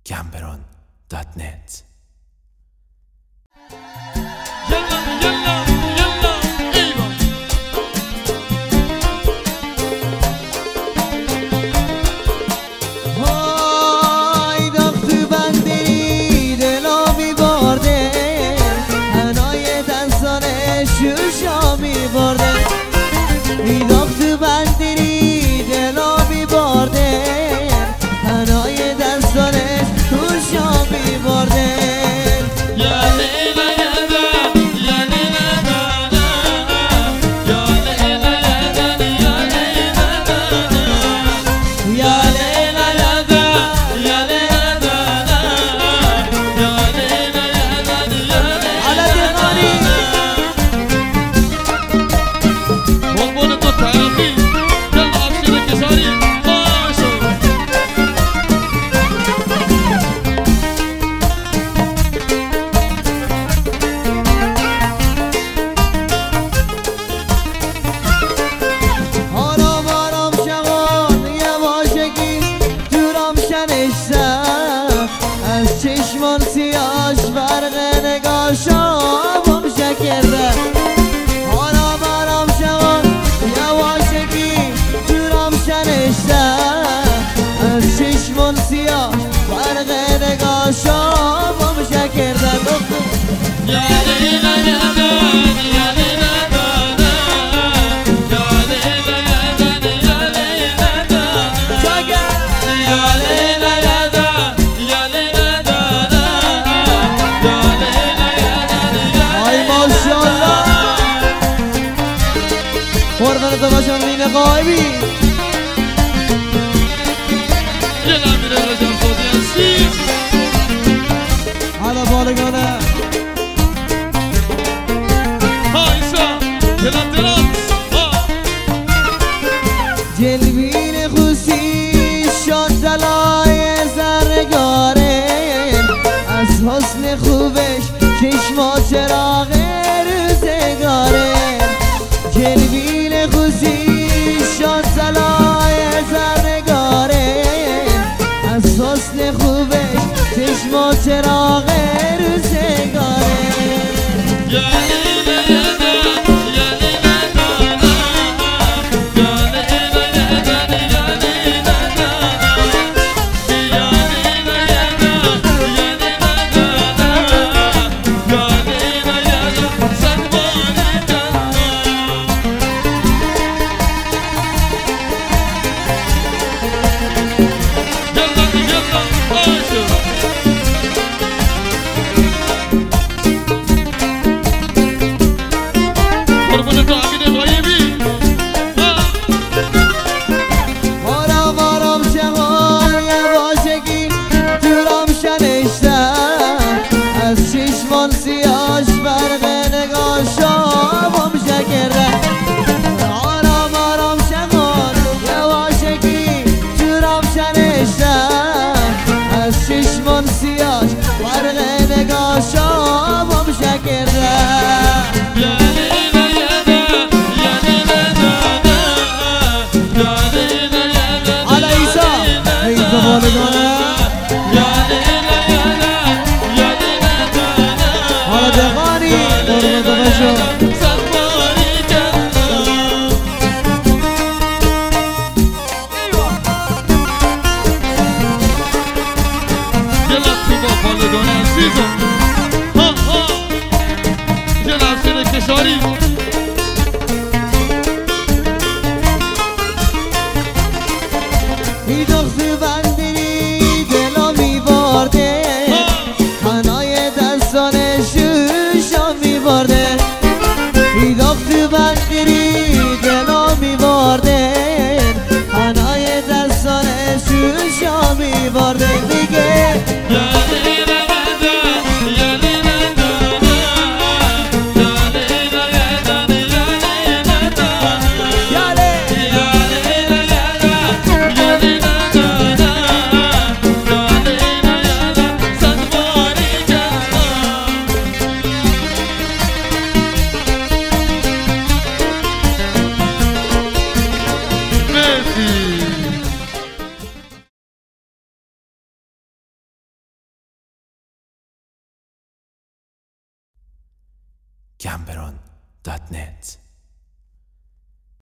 gambron.net. شوشا میبرده ایداخت تو بندری دلا میبرده هنای دستانش شوشا میبرده یا لیلا یادا یا لیلا دادا یا لیلا یادا یا لیلا دادا یا لیلا یادا یا لیلا دادا یا لیلا یادا یا لیلا از چشمان سیاش برق نگاشا بام شکرده حالا برام شوان یواشگی جورام شنشته از چشمان سیاش برق نگاشا بام شکرده یا لیلا یادا یا لیلا دادا یا لیلا یادا یا لیلا دادا یا لیلا یادا یا لیلا دادا یا لیلا یادا ای ماشاءالله قربان تو باشم این غایبی یه نمیره رجب صوتی هستی حالا بالگانه جلوین خوشی شد دلای زرگاره از حسن خوبش چشما چراغ روزگاره جلوین خوشی شد دلای زرگاره از حسن خوبش چشما چراغ روزگاره از چشمان سیاش برق نگاشا بام شکره آرام آرام شمان یواشگی جورام شنشته از چشمان سیاش برق نگاشا بام شکره یا لیلا یادا یا لیلا دادا یا لیلا یادا حالا ایسا ایسا بالگانه حالا دقانی قربان تو باشم ایداخت بندری دلا میبارده هنای دستانش شوشا میبارده ایداخت بندری دلا میبارده هنای دستانش شوشا میبارده دیگه Gamberon.net